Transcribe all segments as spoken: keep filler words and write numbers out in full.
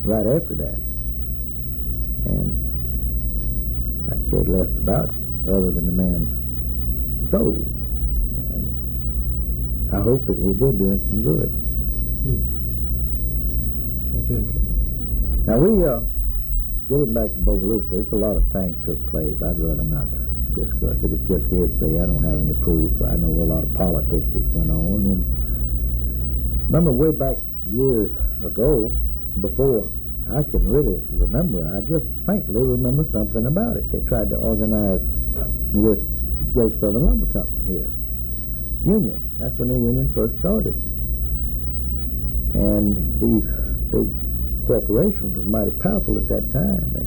right after that. And I cared less about other than the man's soul. And I hope that it did do him some good. Hmm. That's interesting. Now we, uh, getting back to Bogalusa, it's a lot of things took place. I'd rather not discuss it. It's just hearsay. I don't have any proof. I know a lot of politics that went on. And remember way back years ago, before I can really remember, I just faintly remember something about it. They tried to organize this Great Southern Lumber Company here. Union. That's when the union first started. And these big corporations were mighty powerful at that time. And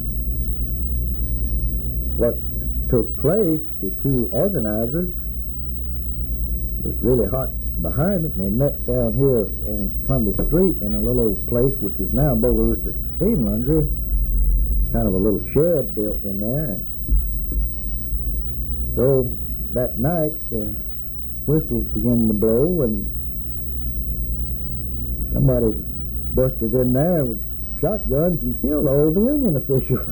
what took place, the two organizers was really hot behind it, and they met down here on Columbia Street in a little place which is now Bogalusa Steam Laundry, kind of a little shed built in there. And so that night, the whistles began to blow, and somebody busted in there with shotguns and killed all the union officials.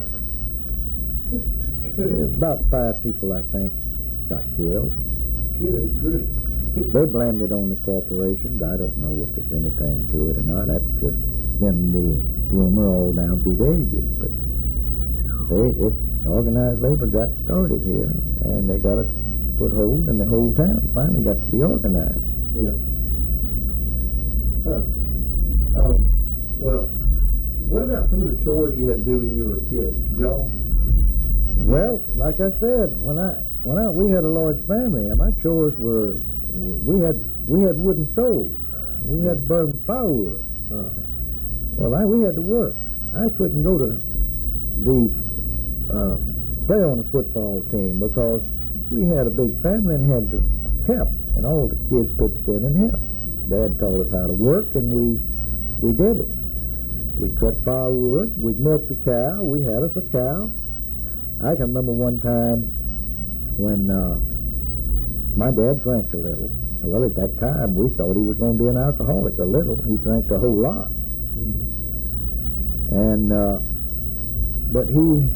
About five people, I think, got killed. Good grief. They blamed it on the corporations. I don't know if there's anything to it or not. That's just been the rumor all down through the ages. But they, it, organized labor got started here, and they got a foothold, and the whole town finally got to be organized. Yeah. Huh. Um, well, what about some of the chores you had to do when you were a kid, Joe? Well, like I said, when I when I we had a large family, and my chores were we had we had wooden stoves. We had to burn firewood. Uh, well, I, we had to work. I couldn't go to these uh, play on the football team because we had a big family and had to help, and all the kids pitched in and helped. Dad taught us how to work, and we we did it. We cut firewood. We milked the cow. We had us a cow. I can remember one time when uh, my dad drank a little. Well, at that time, we thought he was going to be an alcoholic a little. He drank a whole lot. mm-hmm. And, uh, but he,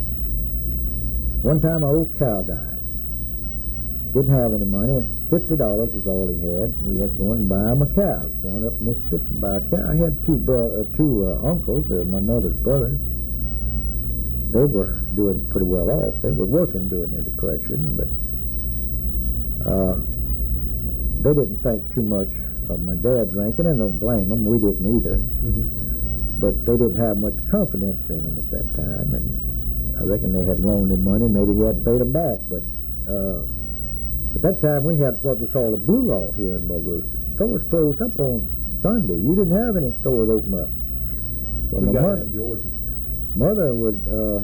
one time our old cow died. Didn't have any money. fifty dollars is all he had. He had to go and buy him a cow. Going up Mississippi to buy a cow. I had two, bro- uh, two uh, uncles, uh, my mother's brothers. They were doing pretty well off. They were working during the Depression, but uh, they didn't think too much of my dad drinking, and don't blame them. We didn't either. Mm-hmm. But they didn't have much confidence in him at that time, and I reckon they had loaned him money. Maybe he hadn't paid them back, but uh, at that time we had what we call a blue law here in Bogalusa. Stores closed up on Sunday. You didn't have any stores open up. Well, we my got mother, that in Georgia. Mother would, uh,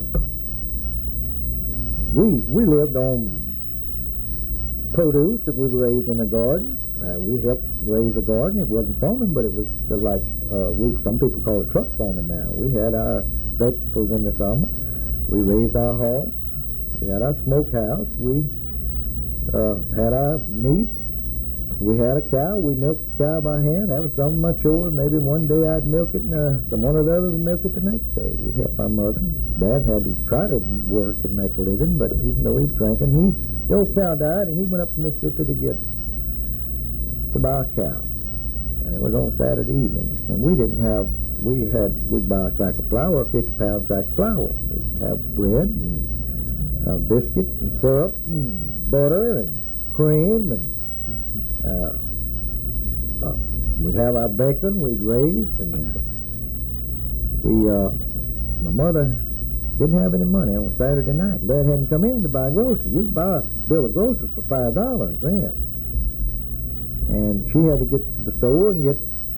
we we lived on produce that we raised in the garden. Uh, we helped raise the garden. It wasn't farming, but it was just like, uh, we, some people call it truck farming now. We had our vegetables in the summer. We raised our hogs. We had our smokehouse. We uh, had our meat. We had a cow. We milked the cow by hand. That was some of my chores. Maybe one day I'd milk it, and uh, some one of the others would milk it the next day. We'd help our mother. Dad had to try to work and make a living, but even though he was drinking, he the old cow died, and he went up to Mississippi to get to buy a cow. And it was on Saturday evening, and we didn't have. We had we'd buy a sack of flour, a fifty pound sack of flour. We'd have bread and uh, biscuits and syrup and butter and cream and. Uh, uh, we'd have our bacon we'd raise, and uh, we, uh, my mother didn't have any money on Saturday night. Dad hadn't come in to buy groceries. You could buy a bill of groceries for five dollars then. And she had to get to the store and get